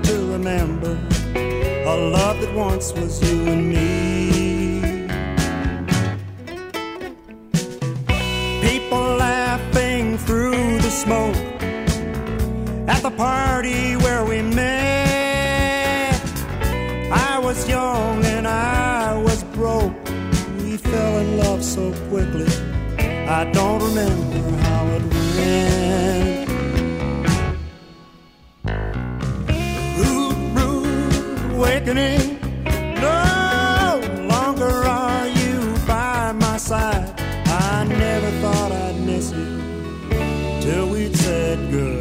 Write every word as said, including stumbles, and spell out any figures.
to remember a love that once was you and me. People laughing through the smoke at the party where we met. I was young and I was broke. We fell in love so quickly, I don't remember how it went. Rude, rude awakening. No longer are you by my side. I never thought I'd miss you till we'd said good.